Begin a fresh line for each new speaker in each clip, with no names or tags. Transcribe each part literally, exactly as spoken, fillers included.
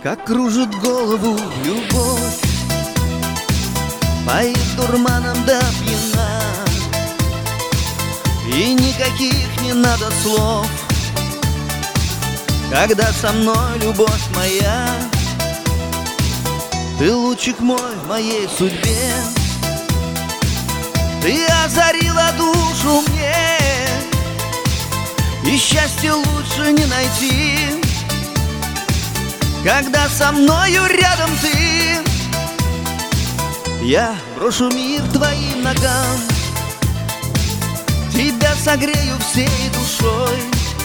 Как кружит голову любовь, поит дурманом до пьяна, и никаких не надо слов, когда со мной любовь моя. Ты лучик мой в моей судьбе, ты озарила душу мне, и счастье лучше не найти, когда со мною рядом ты. Я брошу мир твоим ногам, тебя согрею всей душой,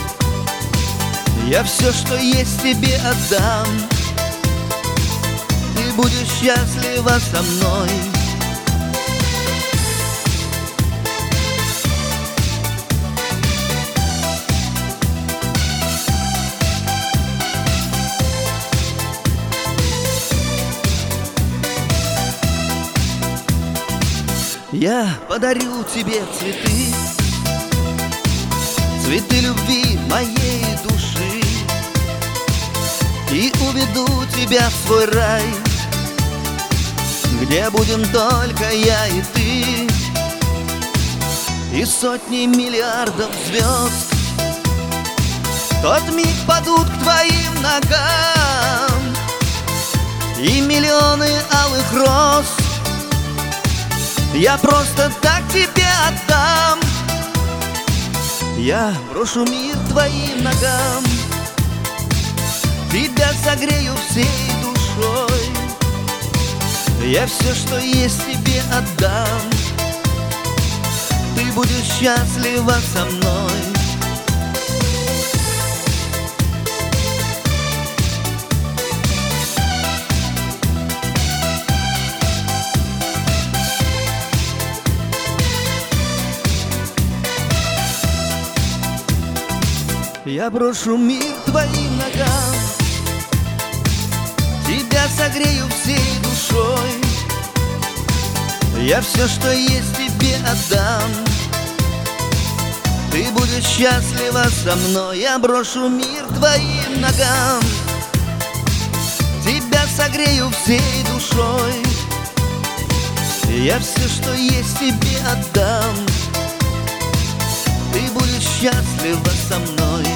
я все, что есть, тебе отдам, ты будешь счастлива со мной. Я подарю тебе цветы, цветы любви моей души, и уведу тебя в свой рай, где будем только я и ты, и сотни миллиардов звезд в тот миг падут к твоим ногам, и миллионы алых роз я просто так тебе отдам. Я брошу мир твоим ногам, тебя согрею всей душой, я все, что есть, тебе отдам, ты будешь счастлива со мной. Я брошу мир твоим ногам, тебя согрею всей душой, я все, что есть, тебе отдам, ты будешь счастлива со мной. Я брошу мир твоим ногам, тебя согрею всей душой, я все, что есть, тебе отдам, ты будешь счастлива со мной.